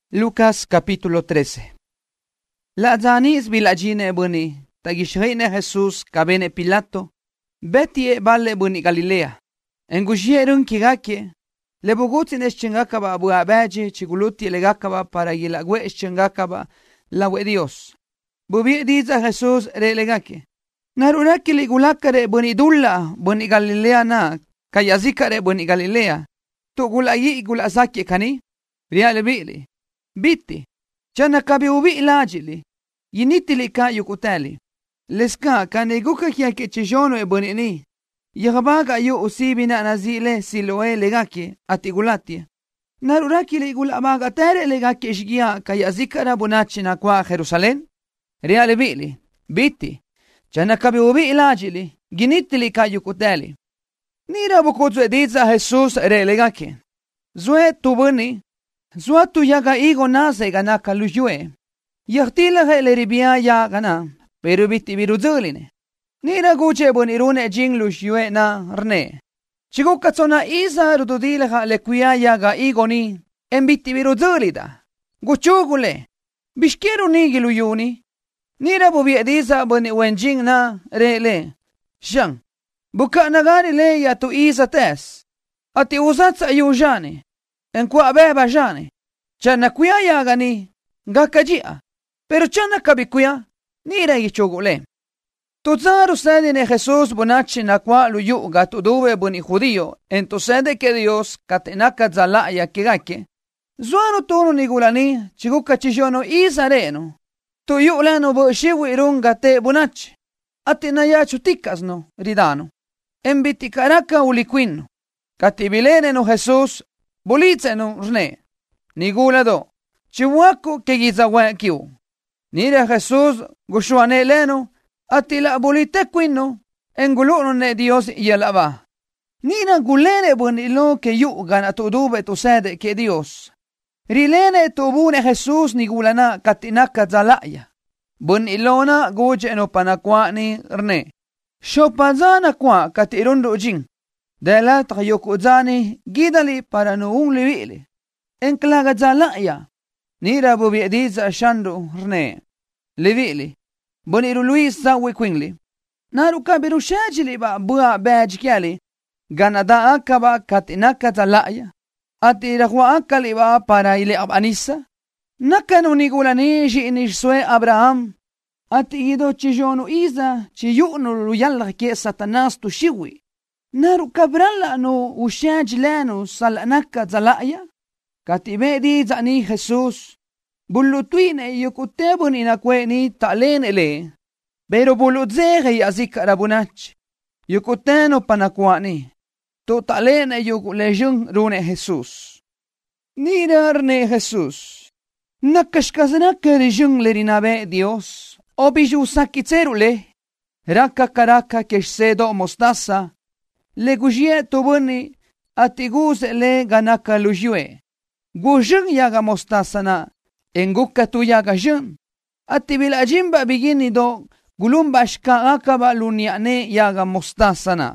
Lucas capítulo 13. La zanis bilajine buni, tagishreine Jesus kabene Pilato, betie balle buni Galilea. Engusierun kigake, lebugutin eschengakaba abu abaje, chiguluti legakaba para yilagwe eschengakaba lawe Dios. Bubi diza Jesus relegake. Naruraki ligulakare buni dulla buni Galilea na, kayazikare buni Galilea. Tu gulayi gulasaki kani, riale bili. Bitti, chana kabi ubi lajili, yinitili ka yukutali. Leska kaniguka kia ke chijono e bonini. Yagabaga yu usibina nazile siloe legake atigulati. Naruraki ligulabaga tere legake ishgia kaya zikara bunachi na kwa Jerusalén. Reale bili, bitti, chana kabi ubi lajili, yinitili ka yukutali. Nira bukutu ediza Jesus re legake. Zue tubuni. Zuatu yaga igo nase gana kalujue. Yahtila hele ribia ya gana, pero biti viruzuline. Nira guche bonirune jing lujue na rne. Chigo katsona isa rududile ha le kuya yaga igo ni, en biti viruzulida. Guchugule, bishkiru nigi luyuni. Nira bubi ediza boni wenjing na rele. Shang, buka nagari le ya tu isa tes. Ati uzatsa yujane. En kwa beba jane, chana kuya yagani, gakajia, pero chana kabikuya, nira yichogule. Tuzaru sedine Jesus bonachi na kwa luyu gatuduwe boni judío, en tu sede que Dios katenaka zalaya kigake. Zuano tono nigulani, chiguka chijono isareno. Tu yulano bo shiwi irungate bonachi, atinaya chutikas no, ridano. En bitikaraka uliquino, katibilene no Jesus, Bolitze no rne, nigula do, chihuaco que gizawa kiu. Nira Jesus gushuane leno, atila bolite quino, enguluno ne Dios yalaba. Nira gulene bonilo que yu gana tu dube tu sede que Dios. Rilene tu bune Jesus nigulana katinaka zalaya. Bonilona goje no panakwani rne. Shopazana kwa katirundo jing. Dela takayokuzani gidali para noong liwili. Enklaga zalaya. Nira bubi ediza shando rne. Liwili. Boniru Luis sa wikwingli. Naru kabiru shajili ba bua bajkiali. Ganada akaba katinaka zalaya. Ati rakwa akali ba para ile abanisa. Nakano nigulani jinishsue Abraham. Ati ido chijonu iza chiyunu luyalla ke Satanas tu shiwi. Naru kabrala no ushaj lano salanaka zalaya. Katibe di zani Jesus. Bulutuine yukutebun inakweni talen ele. Pero bulutzege yazika rabunach. Yukuteno panakwani. To talen yukulejun rune Jesus. Nirarne Jesus. Nakashkazanaka rejun lerinabe Dios. Obiju sakitzerule. Raka karaka keshsedo mostaza. Le gujie tubuni atigus le ganaka lujue. Gujun yaga mostasana. Enguka tu yaga jun. Atibil ajimba bigini do gulumbashka akaba luniane yaga mostasana.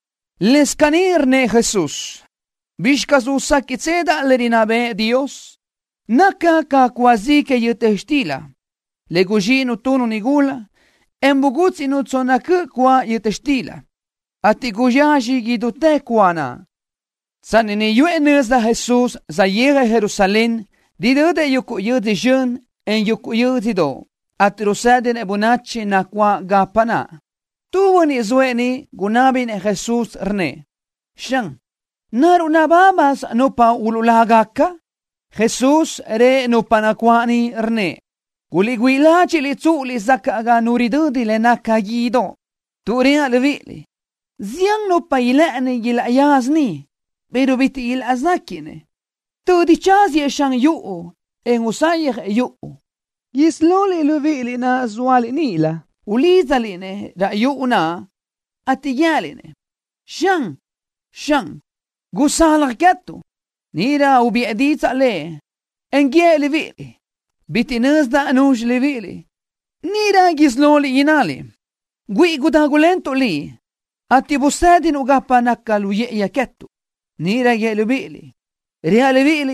Leskanir ne Jesus. Bishkazu sakitzeda lerinabe Dios. Naka kakwazi ke yutestila. Le gujinu tunu nigula. Embugutsi nutsonaka kwa yutestila. Ati guyaji gidute kuana. Sanini yuenes da Jesus za yere Jerusalén, de yuku yudi jun en yuku yudi do. Ati rusadin ebunachi na kwa gapana. Tuwani zueni gunabin Jesus rne. Shang. Naru nababas nupa ululagaka. Jesus re nupanakwani rne. Guligwilachi li tsuli zakaga nuridudi le nakagido. Turia levili. Ziang no pailane yila yazni, pero biti yila azakine. Tu dichazi shang yu, en usayeh yu. Yisloli luvili na zwali nila, ulizaline ra yu na, atiyaline. Shang, gusalah gato. Nira ubi edita le, engie levili. Biti nazda anush levili. Nira gisloli inali. Gui gudagulento li. Ati busadin ugapa nakaluye yaketu. Nira yelubili. Realubili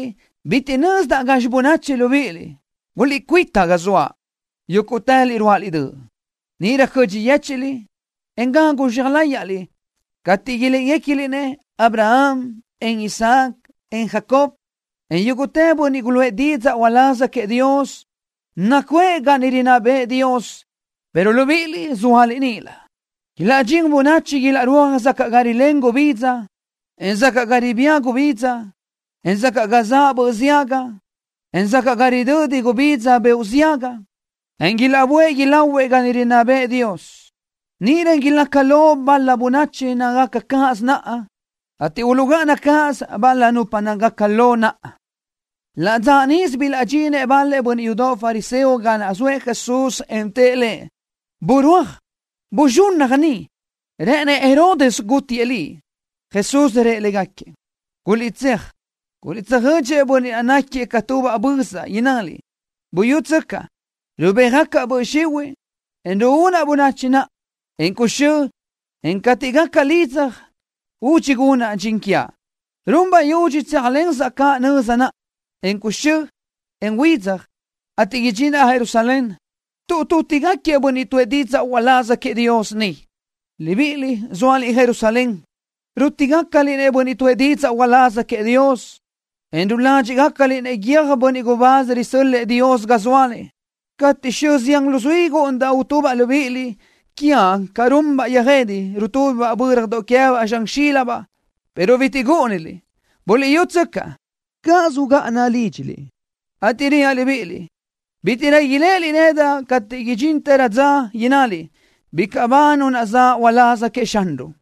Bitinus da gash bunache lubili. Wuli kwita gazwa. Yukutali rualidu. Nira kuji yachili. Engangu shaglayali. Katigili yekiline Abraham, en Isaac, en Jacob. En yukutebo ni gulwe diza walaza que Dios. Nakwe ganirinabe Dios. Pero lubili zuhalinila. Gila jing bunachi gila ruang zakagari lengo biza. En zakagari biago biza. En zakagaza buziaga. En zakagari dudi gubiza beuziaga. En gilabwe gilawe ganirinabe Dios. Niren gilakalo bala bunachi nagakakas naa. Ati ulugana kas bala nupanagakalo naa. La zanis bilajine bale bun yudo fariseo gana azwe Jesus entele. Buruach, bujun nagani. Rene Herodes gutieli. Jesus re legake. Kulitzech. Kulitzech buni anaki katuba abusa yinali. Buyutzeka. Lubehaka bushiwe. Enduuna bunachina. Enkushu. Enkatigaka litzach. Uchiguna jinkia. Rumba yuji tsalenza ka nuzana. Enkushu. Enwizach. Atigijina Jerusalén. Tu tigaki bonito editza walaza que Dios ni. Libili zuali Jerusalén. Rutigakali ne bonito editza walaza que Dios. Endulaji gakali ne giaga bonigo bazri sulle Dios gazuale. Kati shuziang lusuigo onda utuba libili. Kia karumba yagedi rutuba aburag do kiawa ashangshilaba. Pero vitigonili. Boli yutsaka. Kazuga analijili. Atiri alibili. Bitira yileli neda katigijin teraza yinali. Bikabanun aza walaza ke shandu.